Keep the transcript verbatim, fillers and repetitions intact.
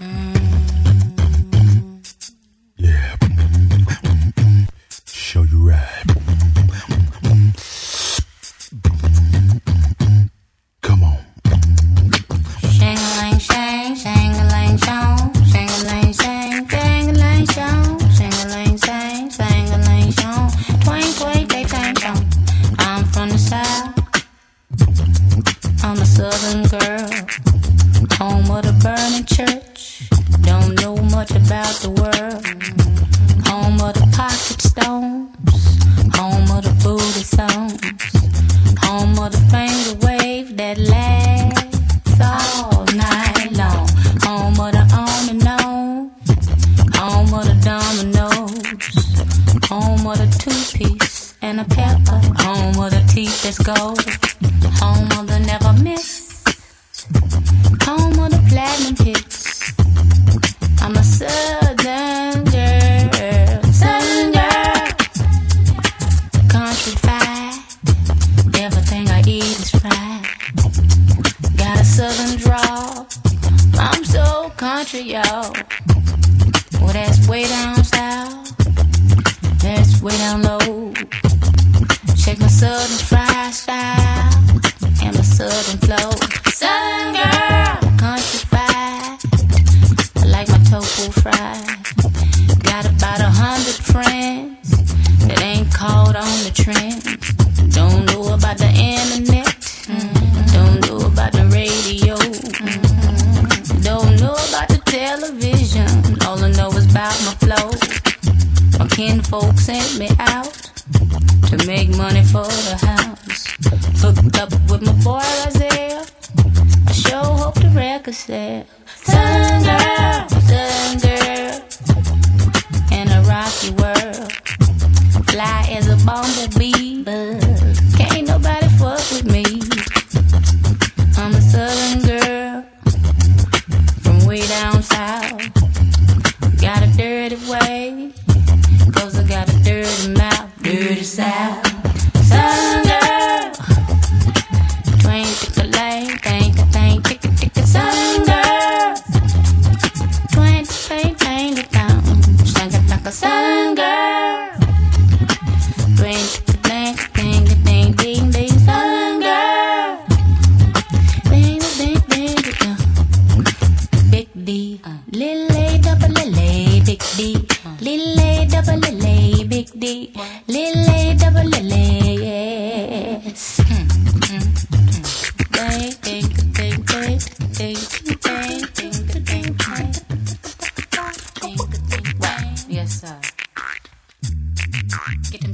Yeah. Show you right. Come on. Shang-a-lang, shang, shang-a-lang, shang, shang-a-lang, shang, shang-a-lang, shang, shang-a-lang, shang, shang-a-lang, shang, twang, twang, they tang, shang. I'm from the south. I'm a southern girl, home of the burning church. Don't know much about the world. Home of the pocket stones, home of the booty songs, home of the finger wave that lasts all night long. Home of the on and on, home of the dominoes, home of the two-piece and a pepper, home of the teeth that's gold, home of the never miss, home of the platinum hits. I'm a southern girl, southern girl, country fried, everything I eat is fried. Got a southern drawl, I'm so country, y'all. Well, that's way down south, that's way down low. Check my southern fried style and my southern flow. Southern girl, country fried, I like my tofu fried. Got about a hundred friends that ain't caught on the trend. Don't know about the internet, mm-hmm. Don't know about the radio, mm-hmm. Don't know about the television. All I know is about my flow. My kinfolk sent me out to make money for the house. Hooked up with my boy Isaiah, I sure hope the record sell. Southern girl, southern girl, in a rocky world. Fly as a bumblebee, but can't nobody fuck with me. I'm a southern girl from way down south. Got a dirty way, 'cause I got a dirty mouth. Dirty south, southern girl, twang, tick a lane, thank a thank, tick a tick a southern girl, twang, thank, thank a down, shang a like a southern girl, twang, tick a lane, thank a thank, ding ding, southern girl, ding ding ding ding, big D, little A double L A, big D, little A double L A, big D, little A double L A, yes. Ding ding ding ding ding ding ding ding ding. Yes, sir. Get the